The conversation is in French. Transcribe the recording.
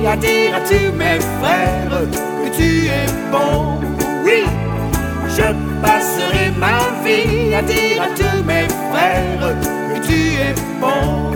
à dire à tous mes frères que tu es bon. Oui, je passerai ma vie à dire à tous mes frères que tu es bon.